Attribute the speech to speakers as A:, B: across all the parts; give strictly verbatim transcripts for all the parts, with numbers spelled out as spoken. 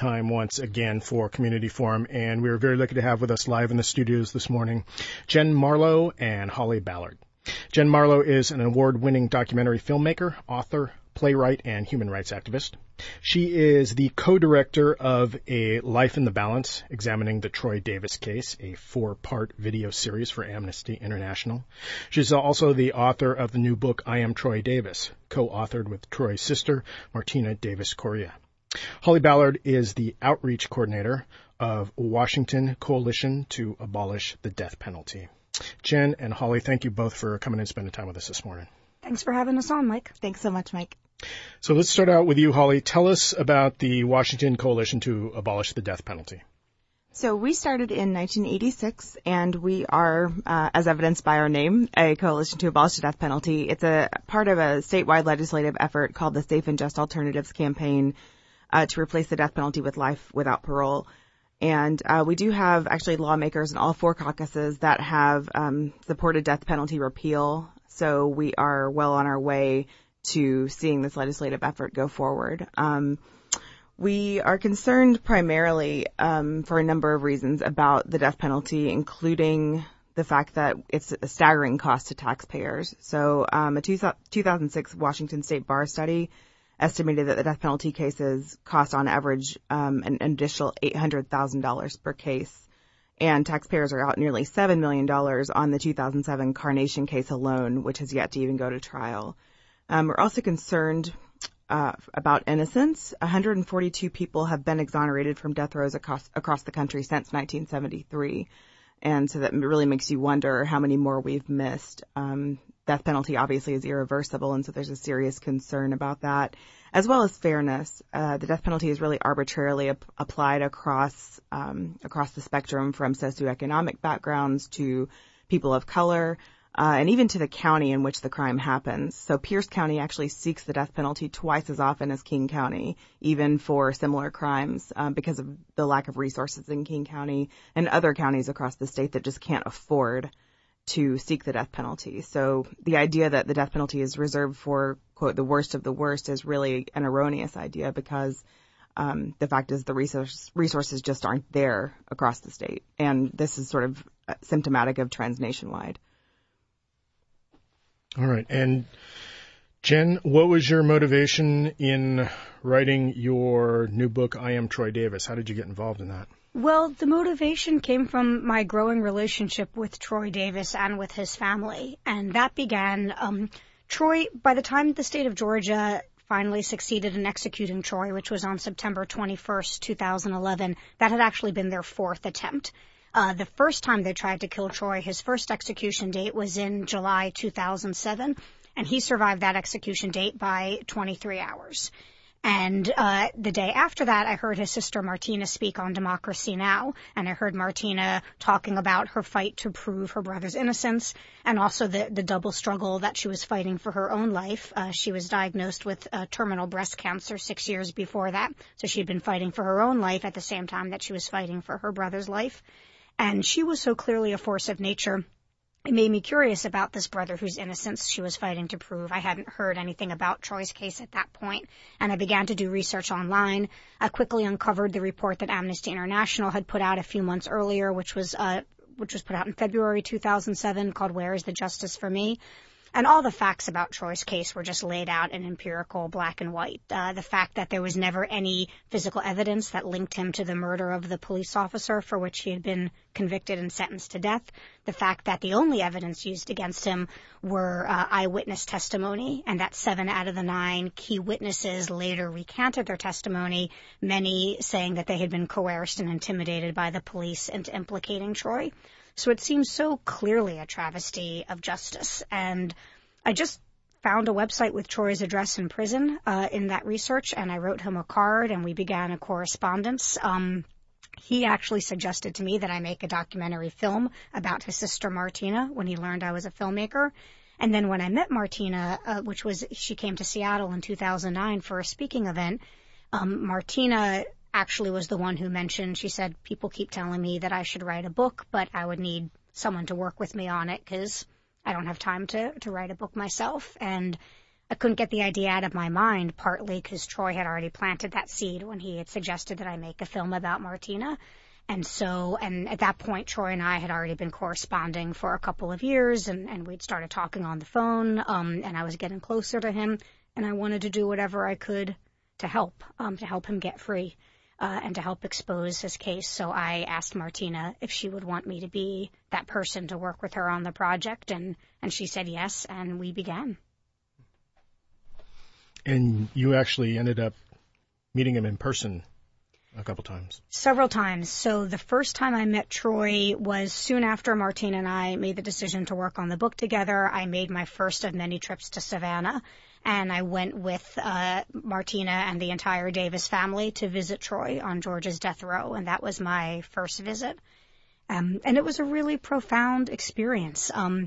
A: time once again for Community Forum, and we're very lucky to have with us live in the studios this morning Jen Marlowe and Holly Ballard. Jen Marlowe is an award-winning documentary filmmaker, author, playwright, and human rights activist. She is the co-director of A Life in the Balance, examining the Troy Davis case, a four-part video series for Amnesty International. She's also the author of the new book, I Am Troy Davis, co-authored with Troy's sister, Martina Davis Correa. Holly Ballard is the outreach coordinator of Washington Coalition to Abolish the Death Penalty. Jen and Holly, thank you both for coming and spending time with us this morning.
B: Thanks for having us on, Mike.
C: Thanks so much, Mike.
A: So let's start out with you, Holly. Tell us about the Washington Coalition to Abolish the Death Penalty.
C: So we started in nineteen eighty-six, and we are, uh, as evidenced by our name, a coalition to abolish the death penalty. It's a part of a statewide legislative effort called the Safe and Just Alternatives Campaign uh, to replace the death penalty with life without parole. And uh, we do have actually lawmakers in all four caucuses that have um, supported death penalty repeal. So we are well on our way to seeing this legislative effort go forward. Um, we are concerned primarily um, for a number of reasons about the death penalty, including the fact that it's a staggering cost to taxpayers. So um, a two thousand six Washington State Bar study estimated that the death penalty cases cost on average um, an additional eight hundred thousand dollars per case. And taxpayers are out nearly seven million dollars on the two thousand seven Carnation case alone, which has yet to even go to trial. Um, we're also concerned uh, about innocence. one hundred forty-two people have been exonerated from death rows across, across the country since nineteen seventy-three. And so that really makes you wonder how many more we've missed. Um, death penalty obviously is irreversible, and so there's a serious concern about that, as well as fairness. Uh, the death penalty is really arbitrarily ap- applied across um, across the spectrum, from socioeconomic backgrounds to people of color, uh, and even to the county in which the crime happens. So Pierce County actually seeks the death penalty twice as often as King County, even for similar crimes, um, because of the lack of resources in King County and other counties across the state that just can't afford to seek the death penalty. So the idea that the death penalty is reserved for, quote, the worst of the worst is really an erroneous idea, because um, the fact is the resource, resources just aren't there across the state. And this is sort of symptomatic of trends nationwide.
A: All right. And Jen, what was your motivation in writing your new book, I Am Troy Davis? How did you get involved in that?
B: Well, the motivation came from my growing relationship with Troy Davis and with his family. And that began, um, Troy, by the time the state of Georgia finally succeeded in executing Troy, which was on September twenty-first, two thousand eleven, that had actually been their fourth attempt. Uh, the first time they tried to kill Troy, his first execution date was in July two thousand seven, and he survived that execution date by twenty-three hours. And uh the day after that, I heard his sister Martina speak on Democracy Now!, and I heard Martina talking about her fight to prove her brother's innocence, and also the, the double struggle that she was fighting for her own life. Uh, she was diagnosed with uh, terminal breast cancer six years before that, so she'd been fighting for her own life at the same time that she was fighting for her brother's life. And she was so clearly a force of nature. It made me curious about this brother whose innocence she was fighting to prove. I hadn't heard anything about Troy's case at that point, and I began to do research online. I quickly uncovered the report that Amnesty International had put out a few months earlier, which was uh, which was put out in February two thousand seven, called Where is the Justice for Me? And all the facts about Troy's case were just laid out in empirical black and white. Uh, the fact that there was never any physical evidence that linked him to the murder of the police officer for which he had been convicted and sentenced to death. The fact that the only evidence used against him were uh, eyewitness testimony, and that seven out of the nine key witnesses later recanted their testimony, many saying that they had been coerced and intimidated by the police into implicating Troy. So it seems so clearly a travesty of justice. And I just found a website with Troy's address in prison uh, in that research, and I wrote him a card, and we began a correspondence. Um, he actually suggested to me that I make a documentary film about his sister Martina when he learned I was a filmmaker. And then when I met Martina, uh, which was, she came to Seattle in two thousand nine for a speaking event, um, Martina actually was the one who mentioned, she said, people keep telling me that I should write a book, but I would need someone to work with me on it because I don't have time to, to write a book myself. And I couldn't get the idea out of my mind, partly because Troy had already planted that seed when he had suggested that I make a film about Martina. And so, and at that point, Troy and I had already been corresponding for a couple of years, and, and we'd started talking on the phone, um, and I was getting closer to him, and I wanted to do whatever I could to help, um, to help him get free, uh, and to help expose his case. So I asked Martina if she would want me to be that person to work with her on the project, and, and she said yes, and we began.
A: And you actually ended up meeting him in person a couple times.
B: Several times. So the first time I met Troy was soon after Martina and I made the decision to work on the book together. I made my first of many trips to Savannah, and I went with uh, Martina and the entire Davis family to visit Troy on George's death row, and that was my first visit. Um, and it was a really profound experience. Um,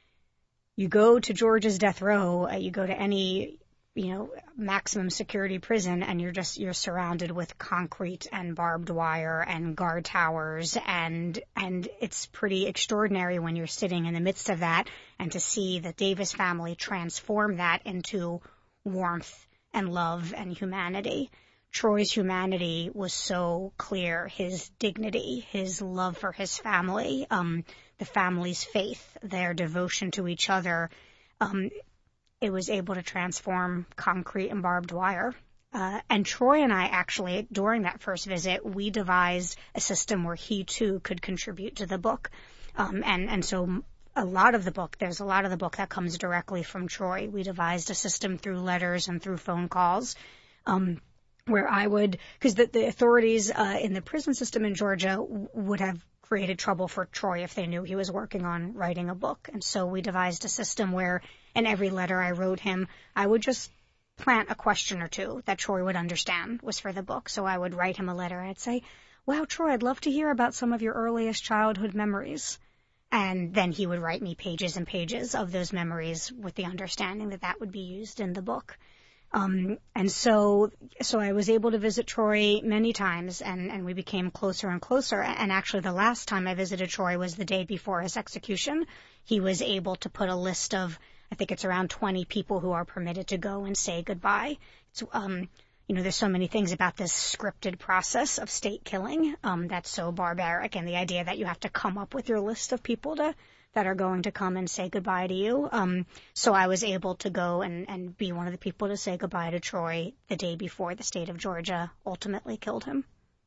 B: you go to George's death row, uh, you go to any you know, maximum security prison, and you're just, you're surrounded with concrete and barbed wire and guard towers, and, and it's pretty extraordinary when you're sitting in the midst of that, and to see the Davis family transform that into warmth and love and humanity. Troy's humanity was so clear, his dignity, his love for his family, um, the family's faith, their devotion to each other, um, it was able to transform concrete and barbed wire. Uh, and Troy and I actually, during that first visit, we devised a system where he too could contribute to the book. Um, and, and so a lot of the book, there's a lot of the book that comes directly from Troy. We devised a system through letters and through phone calls, um, where I would, because the, the authorities uh, in the prison system in Georgia w- would have created trouble for Troy if they knew he was working on writing a book. And so we devised a system where in every letter I wrote him, I would just plant a question or two that Troy would understand was for the book. So I would write him a letter and I'd say, wow, Troy, I'd love to hear about some of your earliest childhood memories. And then he would write me pages and pages of those memories with the understanding that that would be used in the book. Um, and so, so I was able to visit Troy many times, and, and we became closer and closer. And actually the last time I visited Troy was the day before his execution. He was able to put a list of, I think it's around twenty people who are permitted to go and say goodbye. It's, um, you know, there's so many things about this scripted process of state killing, um, that's so barbaric, and the idea that you have to come up with your list of people to, that are going to come and say goodbye to you. Um, so I was able to go and, and be one of the people to say goodbye to Troy the day before the state of Georgia ultimately killed him.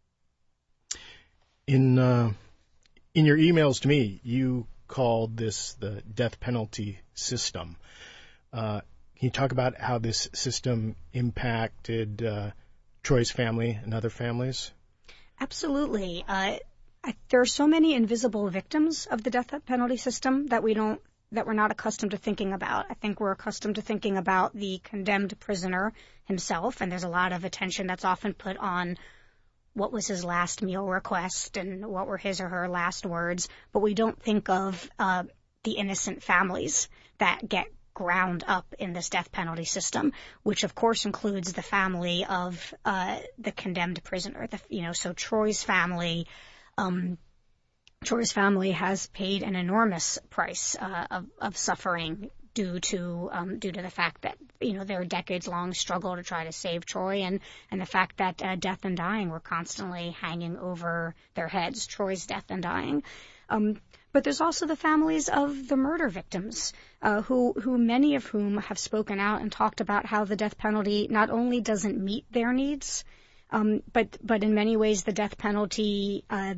A: In, uh, in your emails to me, you called this the death penalty system. Uh, can you talk about how this system impacted uh, Troy's family and other families?
B: Absolutely. Uh, I, there are so many invisible victims of the death penalty system that we don't, that we're not accustomed to thinking about. I think we're accustomed to thinking about the condemned prisoner himself, and there's a lot of attention that's often put on what was his last meal request and what were his or her last words, but we don't think of uh, the innocent families that get ground up in this death penalty system, which of course includes the family of uh, the condemned prisoner. The, you know, so Troy's family, um, Troy's family has paid an enormous price uh, of, of suffering due to um, due to the fact that, you know, their decades-long struggle to try to save Troy, and and the fact that uh, death and dying were constantly hanging over their heads. Troy's death and dying. Um, But there's also the families of the murder victims, uh, who, who many of whom have spoken out and talked about how the death penalty not only doesn't meet their needs, um, but, but in many ways the death penalty, uh,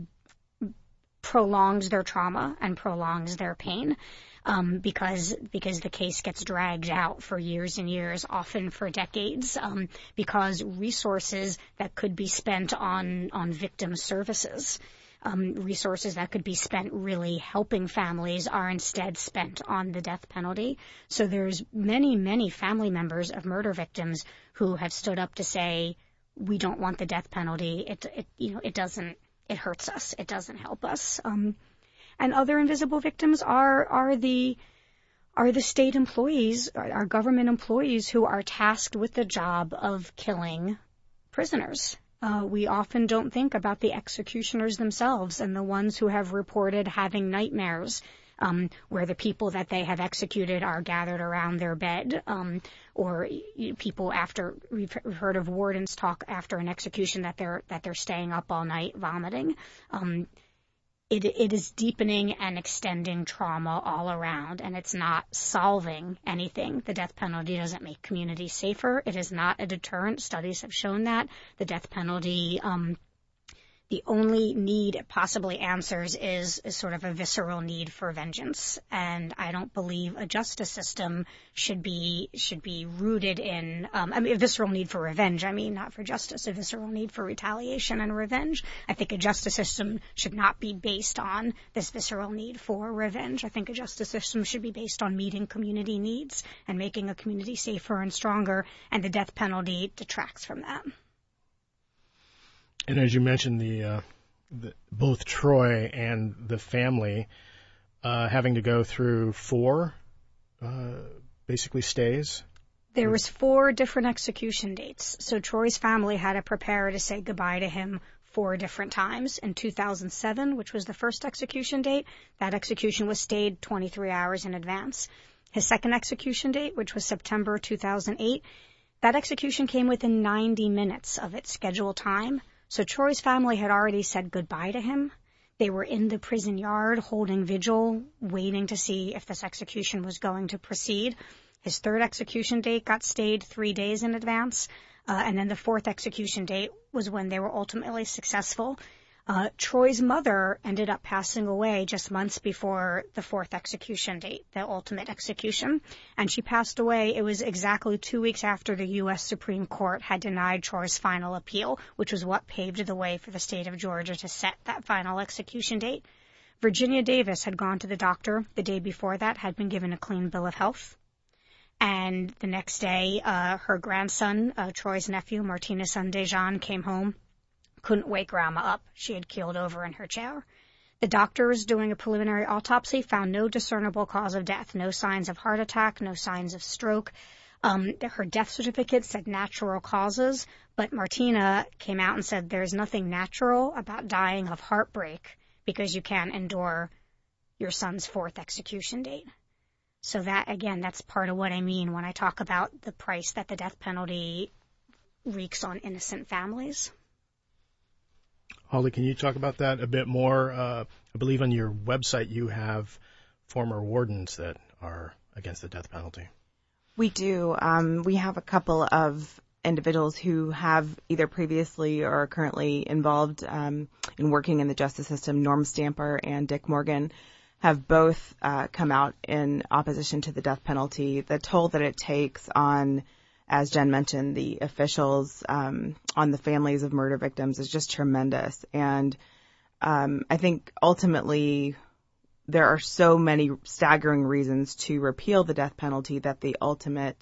B: prolongs their trauma and prolongs their pain, um, because, because the case gets dragged out for years and years, often for decades, um, because resources that could be spent on, on victim services, Um, resources that could be spent really helping families are instead spent on the death penalty. So there's many, many family members of murder victims who have stood up to say, we don't want the death penalty. It, it you know, it doesn't, it hurts us. It doesn't help us. Um, and other invisible victims are, are the, are the state employees, our government employees who are tasked with the job of killing prisoners. Uh, we often don't think about the executioners themselves and the ones who have reported having nightmares um, where the people that they have executed are gathered around their bed, um, or you know, people after we've heard of wardens talk after an execution that they're that they're staying up all night vomiting. Um, It, it is deepening and extending trauma all around, and it's not solving anything. The death penalty doesn't make communities safer. It is not a deterrent. Studies have shown that. The death penalty, um, the only need it possibly answers is, is sort of a visceral need for vengeance. And I don't believe a justice system should be should be rooted in, um, I mean, a visceral need for revenge. I mean, not for justice, a visceral need for retaliation and revenge. I think a justice system should not be based on this visceral need for revenge. I think a justice system should be based on meeting community needs and making a community safer and stronger, and the death penalty detracts from that.
A: And as you mentioned, the, uh, the both Troy and the family uh, having to go through four uh, basically stays.
B: There was four different execution dates. So Troy's family had to prepare to say goodbye to him four different times. In two thousand seven, which was the first execution date, that execution was stayed twenty-three hours in advance. His second execution date, which was September two thousand eight, that execution came within ninety minutes of its scheduled time. So Troy's family had already said goodbye to him. They were in the prison yard holding vigil, waiting to see if this execution was going to proceed. His third execution date got stayed three days in advance, uh, and then the fourth execution date was when they were ultimately successful. Uh, Troy's mother ended up passing away just months before the fourth execution date, the ultimate execution, and she passed away. It was exactly two weeks after the U S Supreme Court had denied Troy's final appeal, which was what paved the way for the state of Georgia to set that final execution date. Virginia Davis had gone to the doctor the day before that, had been given a clean bill of health. And the next day, uh, her grandson, uh, Troy's nephew, Martinez Sandejan, came home. Couldn't wake Grandma up. She had keeled over in her chair. The doctors doing a preliminary autopsy found no discernible cause of death, no signs of heart attack, no signs of stroke. Um, her death certificate said natural causes, but Martina came out and said there's nothing natural about dying of heartbreak because you can't endure your son's fourth execution date. So that, again, that's part of what I mean when I talk about the price that the death penalty wreaks on innocent families.
A: Holly, can you talk about that a bit more? Uh, I believe on your website you have former wardens that are against the death penalty.
C: We do. Um, we have a couple of individuals who have either previously or are currently involved um, in working in the justice system. Norm Stamper and Dick Morgan have both uh, come out in opposition to the death penalty. The toll that it takes on, as Jen mentioned, the officials um, on the families of murder victims is just tremendous. And um, I think ultimately there are so many staggering reasons to repeal the death penalty that the ultimate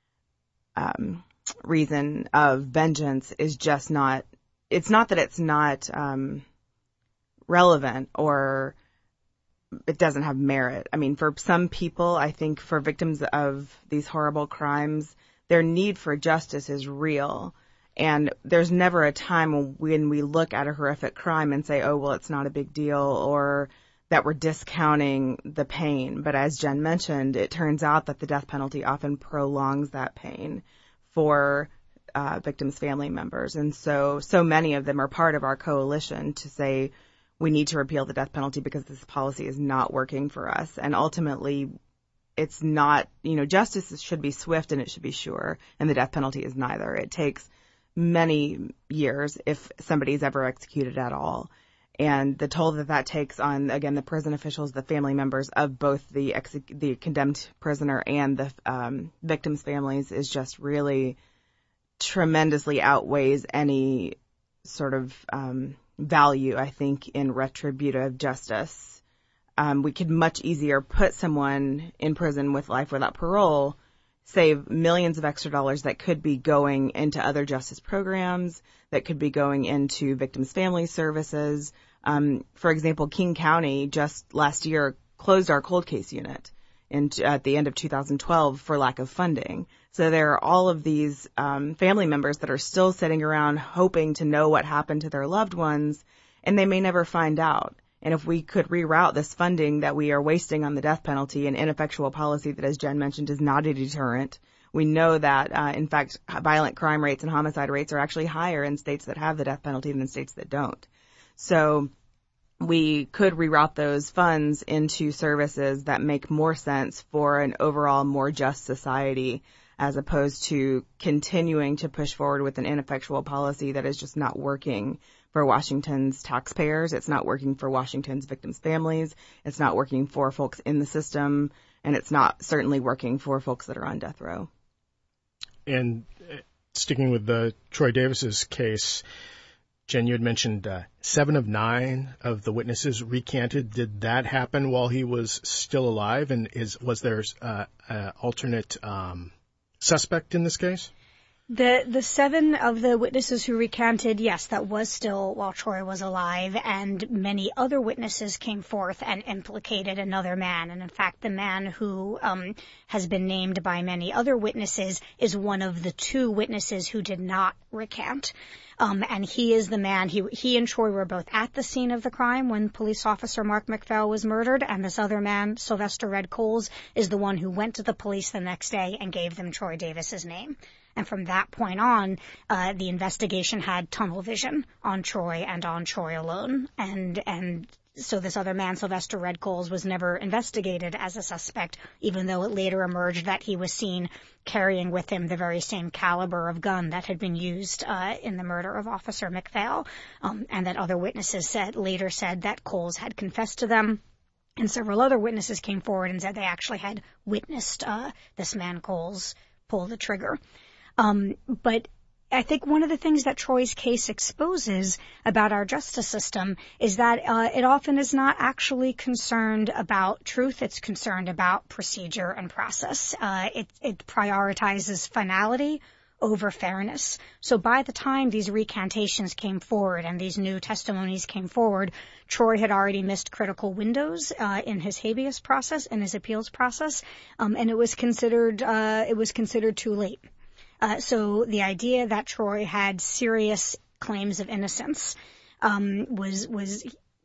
C: um, reason of vengeance is just not, it's not that it's not um, relevant or it doesn't have merit. I mean, for some people, I think for victims of these horrible crimes, their need for justice is real. And there's never a time when we look at a horrific crime and say, oh, well, it's not a big deal, or that we're discounting the pain. But as Jen mentioned, it turns out that the death penalty often prolongs that pain for uh, victims' family members. And so, so many of them are part of our coalition to say we need to repeal the death penalty because this policy is not working for us. And ultimately, it's not, you know, justice should be swift and it should be sure, and the death penalty is neither. It takes many years if somebody is ever executed at all. And the toll that that takes on, again, the prison officials, the family members of both the ex- the condemned prisoner and the um, victims' families is just really tremendously outweighs any sort of um, value, I think, in retributive justice. Um, we could much easier put someone in prison with life without parole, save millions of extra dollars that could be going into other justice programs, that could be going into victims' family services. Um, for example, King County just last year closed our cold case unit in, at the end of two thousand twelve for lack of funding. So there are all of these um, family members that are still sitting around hoping to know what happened to their loved ones, and they may never find out. And if we could reroute this funding that we are wasting on the death penalty, an ineffectual policy that, as Jen mentioned, is not a deterrent. We know that, uh, in fact, violent crime rates and homicide rates are actually higher in states that have the death penalty than states that don't. So we could reroute those funds into services that make more sense for an overall more just society, as opposed to continuing to push forward with an ineffectual policy that is just not working for Washington's taxpayers. It's not working for Washington's victims' families. It's not working for folks in the system. And it's not certainly working for folks that are on death row.
A: And sticking with the Troy Davis's case, Jen, you had mentioned uh, seven of nine of the witnesses recanted. Did that happen while he was still alive? And is was there uh, an alternate um, suspect in this case?
B: The the seven of the witnesses who recanted, yes, that was still while Troy was alive, and many other witnesses came forth and implicated another man. And in fact, the man who um, has been named by many other witnesses is one of the two witnesses who did not recant. Um, and he is the man, he, he and Troy were both at the scene of the crime when police officer Mark McPhail was murdered, and this other man, Sylvester Red Coles, is the one who went to the police the next day and gave them Troy Davis's name. And from that point on, uh, the investigation had tunnel vision on Troy and on Troy alone. And, and so this other man, Sylvester Red Coles, was never investigated as a suspect, even though it later emerged that he was seen carrying with him the very same caliber of gun that had been used uh, in the murder of Officer McPhail, um, and that other witnesses said later said that Coles had confessed to them. And several other witnesses came forward and said they actually had witnessed uh, this man Coles pull the trigger. Um, but I think one of the things that Troy's case exposes about our justice system is that uh, it often is not actually concerned about truth. It's concerned about procedure and process. Uh, it, it prioritizes finality over fairness. So by the time these recantations came forward and these new testimonies came forward, Troy had already missed critical windows uh, in his habeas process, in his appeals process, um, and it was considered uh, it was considered too late. Uh, so the idea that Troy had serious claims of innocence um, was was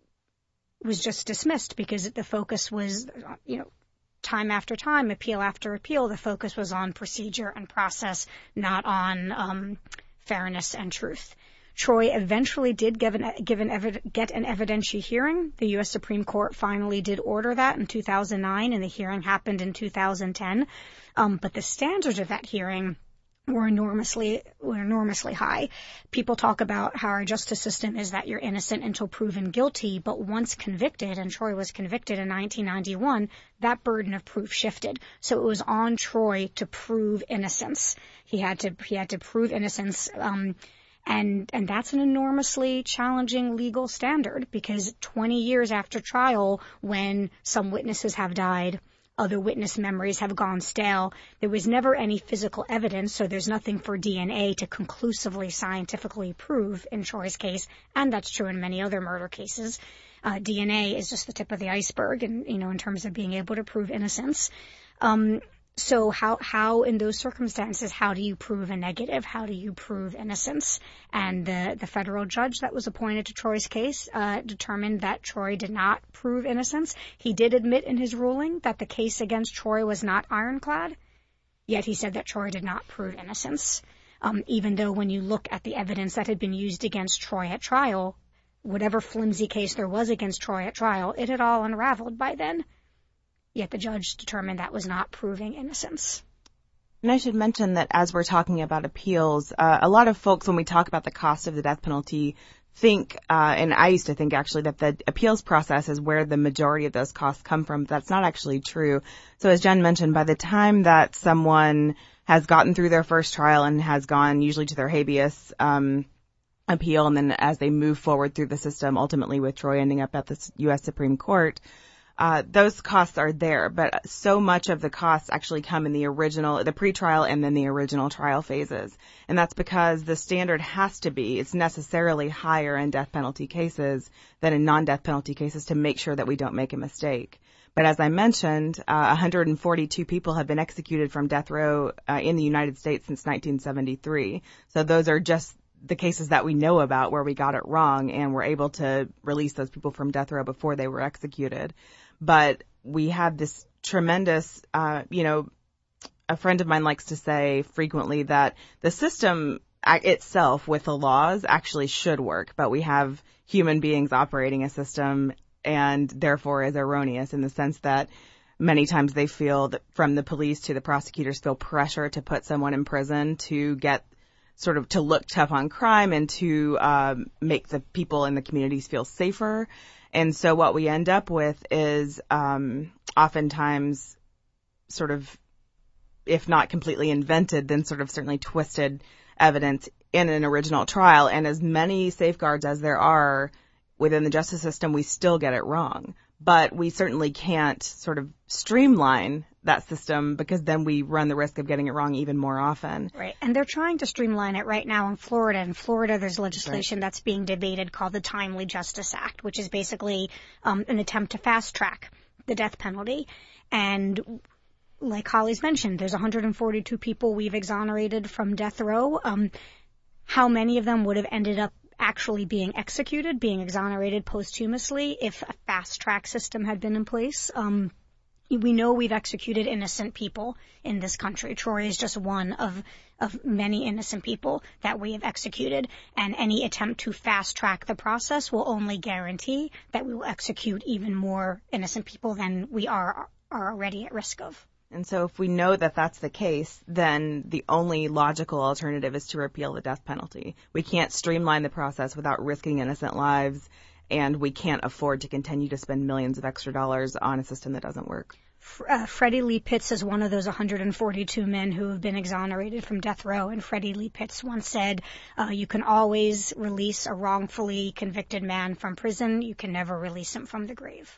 B: was just dismissed because the focus was, you know, time after time, appeal after appeal, the focus was on procedure and process, not on um, fairness and truth. Troy eventually did give an, give an evid- get an evidentiary hearing. The U S Supreme Court finally did order that in two thousand nine, and the hearing happened in two thousand ten. Um, but the standards of that hearing were enormously were enormously high. People talk about how our justice system is that you're innocent until proven guilty, but once convicted, and Troy was convicted in nineteen ninety-one, that burden of proof shifted. So it was on Troy to prove innocence. He had to he had to prove innocence, um, and and that's an enormously challenging legal standard because twenty years after trial, when some witnesses have died, other witness memories have gone stale. There was never any physical evidence, so there's nothing for D N A to conclusively scientifically prove in Troy's case, and that's true in many other murder cases. Uh, D N A is just the tip of the iceberg, and you know, in terms of being able to prove innocence. Um, so how how in those circumstances, how do you prove a negative? How do you prove innocence? And the the federal judge that was appointed to Troy's case uh, determined that Troy did not prove innocence. He did admit in his ruling that the case against Troy was not ironclad, yet he said that Troy did not prove innocence. Um, even though when you look at the evidence that had been used against Troy at trial, whatever flimsy case there was against Troy at trial, it had all unraveled by then. Yet the judge determined that was not proving innocence.
C: And I should mention that as we're talking about appeals, uh, a lot of folks, when we talk about the cost of the death penalty, think, uh, and I used to think actually that the appeals process is where the majority of those costs come from. But that's not actually true. So as Jen mentioned, by the time that someone has gotten through their first trial and has gone usually to their habeas um, appeal, and then as they move forward through the system, ultimately with Troy ending up at the U S Supreme Court, Uh, those costs are there, but so much of the costs actually come in the original, the pretrial and then the original trial phases. And that's because the standard has to be, it's necessarily higher in death penalty cases than in non-death penalty cases to make sure that we don't make a mistake. But as I mentioned, uh, one hundred forty-two people have been executed from death row uh, in the United States since nineteen seventy-three. So those are just the cases that we know about where we got it wrong and were able to release those people from death row before they were executed. But we had this tremendous, uh, you know, a friend of mine likes to say frequently that the system itself with the laws actually should work, but we have human beings operating a system and therefore is erroneous in the sense that many times they feel that from the police to the prosecutors feel pressure to put someone in prison to get sort of to look tough on crime and to um, make the people in the communities feel safer. And so what we end up with is um, oftentimes sort of, if not completely invented, then sort of certainly twisted evidence in an original trial. And as many safeguards as there are within the justice system, we still get it wrong. But we certainly can't sort of streamline that system because then we run the risk of getting it wrong even more often.
B: Right. And they're trying to streamline it right now in Florida. In Florida, there's legislation right. that's being debated called the Timely Justice Act, which is basically um, an attempt to fast track the death penalty. And like Holly's mentioned, there's one hundred forty-two people we've exonerated from death row. Um, how many of them would have ended up actually being executed, being exonerated posthumously if a fast-track system had been in place? Um, we know we've executed innocent people in this country. Troy is just one of, of many innocent people that we have executed, and any attempt to fast-track the process will only guarantee that we will execute even more innocent people than we are, are already at risk of.
C: And so if we know that that's the case, then the only logical alternative is to repeal the death penalty. We can't streamline the process without risking innocent lives, and we can't afford to continue to spend millions of extra dollars on a system that doesn't work.
B: Uh, Freddie Lee Pitts is one of those one hundred forty-two men who have been exonerated from death row, and Freddie Lee Pitts once said, uh, you can always release a wrongfully convicted man from prison. You can never release him from the grave.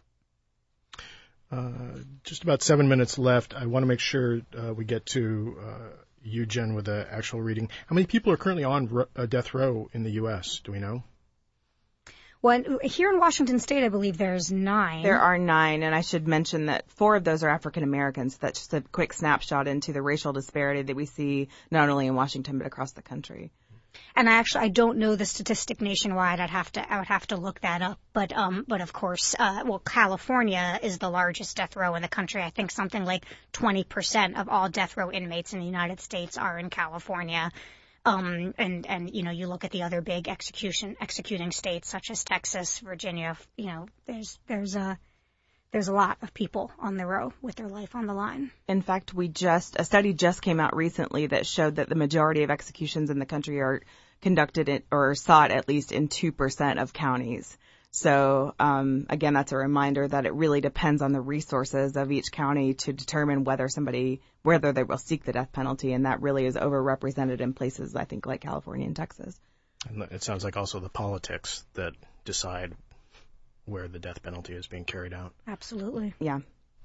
A: Uh, just about seven minutes left. I want to make sure uh, we get to uh, you, Jen, with the actual reading. How many people are currently on ro- uh, death row in the U S? Do we know?
B: Well, here in Washington State, I believe there's nine.
C: There are nine, and I should mention that four of those are African Americans. That's just a quick snapshot into the racial disparity that we see not only in Washington but across the country.
B: And I actually I don't know the statistic nationwide. I'd have to I would have to look that up. But um but of course, uh well California is the largest death row in the country. I think something like twenty percent of all death row inmates in the United States are in California. Um and and you know, you look at the other big execution executing states such as Texas, Virginia, you know, there's there's a There's a lot of people on the row with their life on the line.
C: In fact, we just, a study just came out recently that showed that the majority of executions in the country are conducted in, or sought at least in two percent of counties. So, um, again, that's a reminder that it really depends on the resources of each county to determine whether somebody, whether they will seek the death penalty. And that really is overrepresented in places, I think, like California and Texas.
A: And it sounds like also the politics that decide where the death penalty is being carried out.
B: Absolutely.
C: Yeah.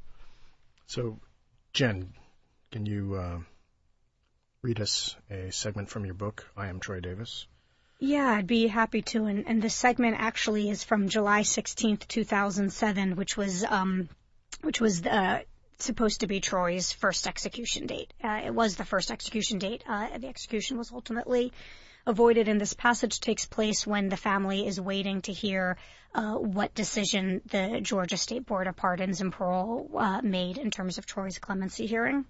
A: So, Jen, can you uh, read us a segment from your book, I Am Troy Davis?
B: Yeah, I'd be happy to. And, and this segment actually is from July sixteenth, two thousand seven, which was um, which was uh, supposed to be Troy's first execution date. Uh, it was the first execution date. Uh, the execution was ultimately avoided, and this passage takes place when the family is waiting to hear uh, what decision the Georgia State Board of Pardons and Parole uh, made in terms of Troy's clemency hearing.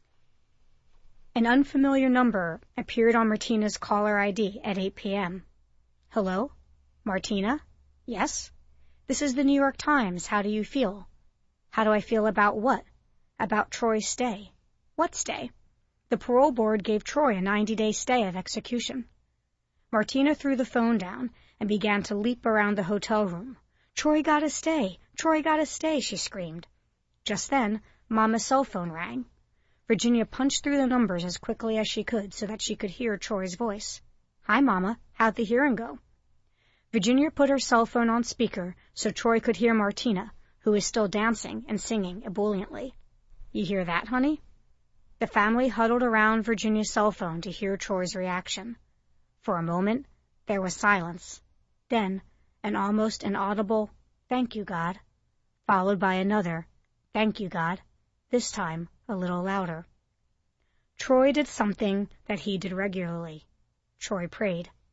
B: An unfamiliar number appeared on Martina's caller I D at eight p.m. Hello? Martina? Yes? This is the New York Times. How do you feel? How do I feel about what? About Troy's stay. What stay? The parole board gave Troy a ninety-day stay of execution. Martina threw the phone down and began to leap around the hotel room. Troy got a stay! Troy got a stay! She screamed. Just then, Mama's cell phone rang. Virginia punched through the numbers as quickly as she could so that she could hear Troy's voice. Hi, Mama. How'd the hearing go? Virginia put her cell phone on speaker so Troy could hear Martina, who was still dancing and singing ebulliently. You hear that, honey? The family huddled around Virginia's cell phone to hear Troy's reaction. For a moment, there was silence. Then, an almost inaudible, "Thank you, God," followed by another, "Thank you, God," this time a little louder. Troy did something that he did regularly. Troy prayed.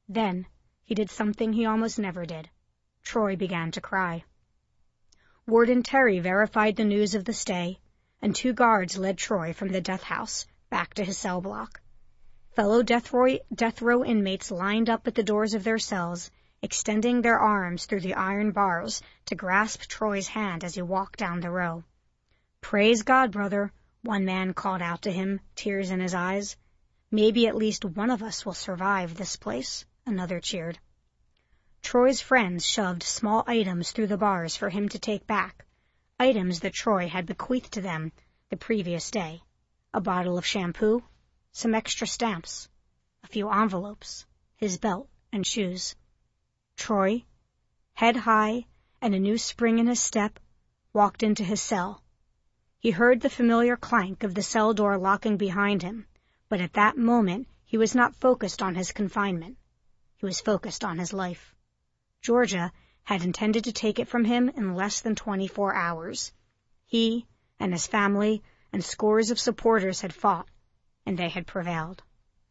B: Then he did something he almost never did. Troy began to cry. Warden Terry verified the news of the stay, and two guards led Troy from the death house back to his cell block. Fellow death row, death row inmates lined up at the doors of their cells, extending their arms through the iron bars to grasp Troy's hand as he walked down the row. "Praise God, brother," one man called out to him, tears in his eyes. "Maybe at least one of us will survive this place," another cheered. Troy's friends shoved small items through the bars for him to take back, items that Troy had bequeathed to them the previous day. A bottle of shampoo, some extra stamps, a few envelopes, his belt and shoes. Troy, head high and a new spring in his step, walked into his cell. He heard the familiar clank of the cell door locking behind him, but at that moment he was not focused on his confinement. He was focused on his life. Georgia had intended to take it from him in less than twenty-four hours. He and his family and scores of supporters had fought, and they had prevailed.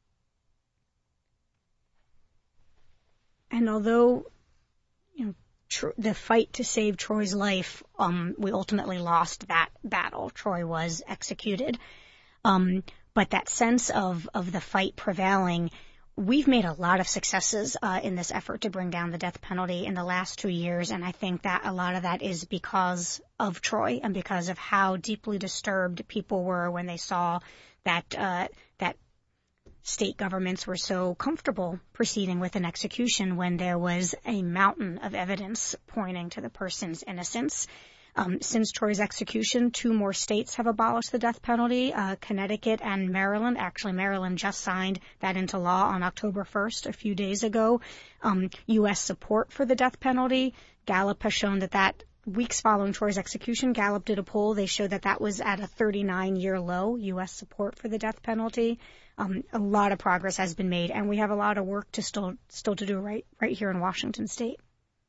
B: And although, you know, tr- the fight to save Troy's life, um, we ultimately lost that battle. Troy was executed. Um, but that sense of, of the fight prevailing, we've made a lot of successes uh, in this effort to bring down the death penalty in the last two years, and I think that a lot of that is because of Troy and because of how deeply disturbed people were when they saw that uh, that state governments were so comfortable proceeding with an execution when there was a mountain of evidence pointing to the person's innocence. Um, since Troy's execution, two more states have abolished the death penalty, uh, Connecticut and Maryland. Actually, Maryland just signed that into law on October first, a few days ago. Um, U S support for the death penalty. Gallup has shown that that weeks following Troy's execution, Gallup did a poll. They showed that that was at a thirty-nine year low, U S support for the death penalty. Um, a lot of progress has been made, and we have a lot of work to still still to do right right here in Washington State.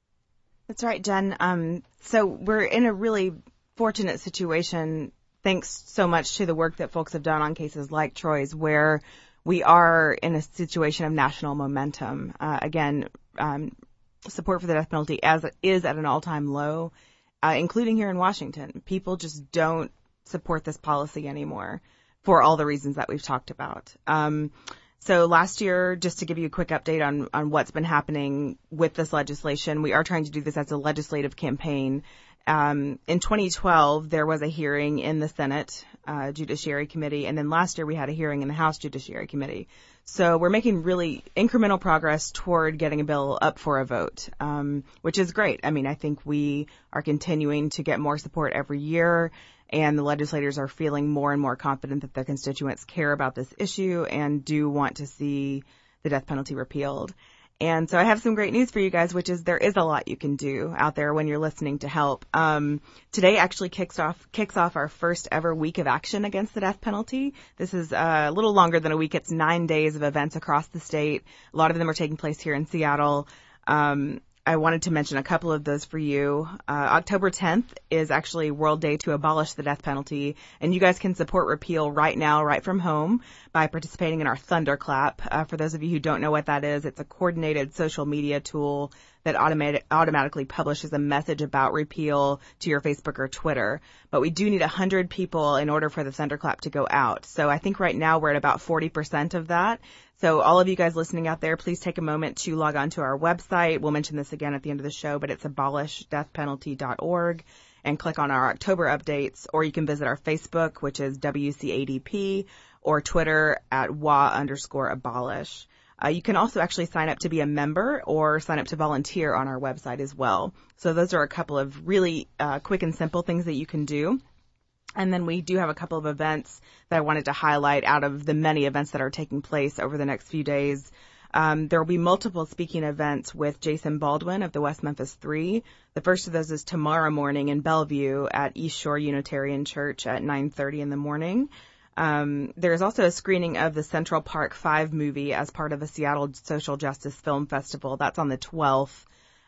C: That's right, Jen. Um, so we're in a really fortunate situation, thanks so much to the work that folks have done on cases like Troy's, where we are in a situation of national momentum. Uh, again, um, support for the death penalty as is at an all-time low, uh, including here in Washington. People just don't support this policy anymore for all the reasons that we've talked about. Um, So last year, just to give you a quick update on, on what's been happening with this legislation, we are trying to do this as a legislative campaign. Um, in twenty twelve, there was a hearing in the Senate uh, Judiciary Committee, and then last year we had a hearing in the House Judiciary Committee. So we're making really incremental progress toward getting a bill up for a vote, um, which is great. I mean, I think we are continuing to get more support every year, and the legislators are feeling more and more confident that their constituents care about this issue and do want to see the death penalty repealed. And so I have some great news for you guys, which is there is a lot you can do out there when you're listening to help. Um, today actually kicks off kicks off our first ever week of action against the death penalty. This is uh, a little longer than a week. It's nine days of events across the state. A lot of them are taking place here in Seattle. Um, I wanted to mention a couple of those for you. Uh, October tenth is actually World Day to Abolish the Death Penalty, and you guys can support repeal right now, right from home, by participating in our Thunderclap. Uh, for those of you who don't know what that is, it's a coordinated social media tool that automatic, automatically publishes a message about repeal to your Facebook or Twitter. But we do need one hundred people in order for the Thunderclap to go out. So I think right now we're at about forty percent of that. So all of you guys listening out there, please take a moment to log on to our website. We'll mention this again at the end of the show, but it's abolish death penalty dot org, and click on our October updates, or you can visit our Facebook, which is W C A D P, or Twitter at W A underscore abolish. Uh, you can also actually sign up to be a member or sign up to volunteer on our website as well. So those are a couple of really uh, quick and simple things that you can do. And then we do have a couple of events that I wanted to highlight out of the many events that are taking place over the next few days. Um, there will be multiple speaking events with Jason Baldwin of the West Memphis Three. The first of those is tomorrow morning in Bellevue at East Shore Unitarian Church at nine thirty in the morning. Um, there's also a screening of the Central Park Five movie as part of the Seattle Social Justice Film Festival. That's on the twelfth.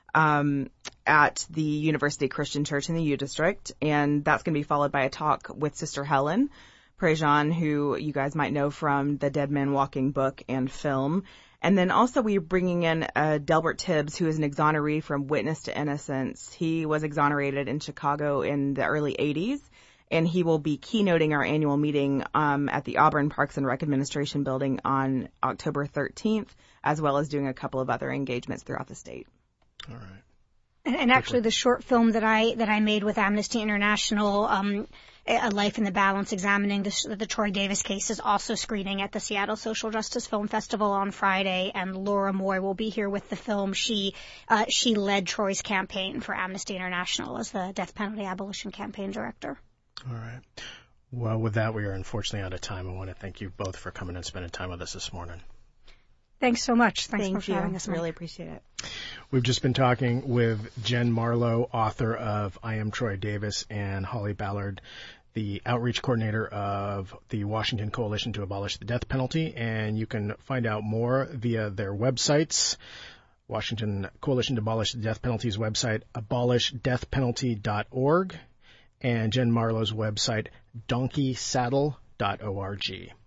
C: Um, at the University Christian Church in the U District, and that's going to be followed by a talk with Sister Helen Prejean, who you guys might know from the Dead Man Walking book and film. And then also we're bringing in uh, Delbert Tibbs, who is an exoneree from Witness to Innocence. He was exonerated in Chicago in the early eighties, and he will be keynoting our annual meeting um, at the Auburn Parks and Rec Administration building on October thirteenth, as well as doing a couple of other engagements throughout the state.
A: All right.
B: And, and actually, the short film that I that I made with Amnesty International, um, A Life in the Balance, examining the, the Troy Davis case, is also screening at the Seattle Social Justice Film Festival on Friday. And Laura Moy will be here with the film. She uh, she led Troy's campaign for Amnesty International as the death penalty abolition campaign director.
A: All right. Well, with that, we are unfortunately out of time. I want to thank you both for coming and spending time with us this morning.
B: Thanks so much. Thanks
C: Thank
B: for
C: you.
B: having us.
C: Really appreciate it.
A: We've just been talking with Jen Marlowe, author of I Am Troy Davis, and Holly Ballard, the outreach coordinator of the Washington Coalition to Abolish the Death Penalty. And you can find out more via their websites. Washington Coalition to Abolish the Death Penalty's website, abolish death penalty dot org, and Jen Marlowe's website, donkey saddle dot org.